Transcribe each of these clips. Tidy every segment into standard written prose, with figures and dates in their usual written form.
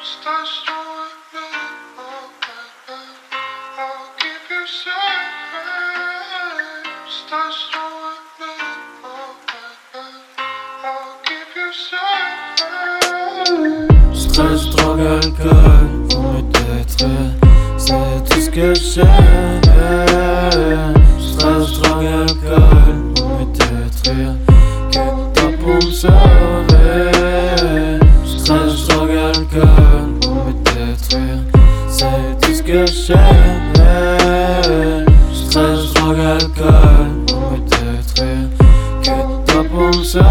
Stress, I'll keep you safe. Stress, I'll keep you safe. Stress, drogue, alcool, pour me détruire, c'est tout ce que j'ai. Stress, drogue, alcool, pour me détruire, que t'as pour me sauver. Stress, drogue, alcool, pour me détruire, c'est tout ce que j'ai. Stress, drogue, alcool, pour me détruire, que t'as pour me sauver.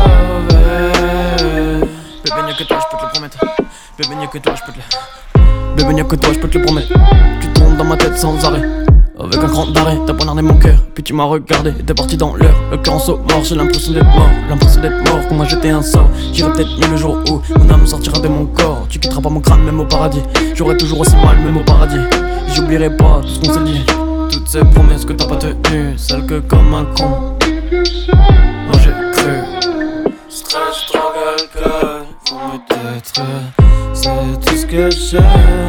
Bébé, y'a que toi, je peux te le promettre. Bébé, y'a que toi, je peux te le. Bébé, y'a que toi, je peux te le promettre. Tu tournes dans ma tête sans arrêt. Avec un grand d'arrêt, t'as poignardé mon cœur. Puis tu m'as regardé, t'es parti dans l'heure. Le cœur en saut mort, j'ai l'impression d'être mort. L'impression d'être mort, qu'on m'a jeté un sort. J'irai peut-être mieux le jour où mon âme sortira de mon corps. Tu quitteras pas mon crâne, même au paradis. J'aurai toujours aussi mal, même au paradis. Et j'oublierai pas tout ce qu'on s'est dit. Toutes ces promesses que t'as pas tenues. Celles que comme un con, moi j'ai cru. Stress, drogue, alcool, pour me détruire, c'est tout ce que j'ai.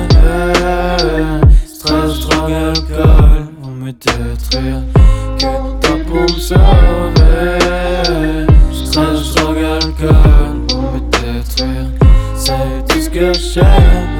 Stress, drogue, alcool, pour me détruire, que t'as pour me sauver. Stress, drogue, alcool, pour me détruire, c'est tout ce que j'ai.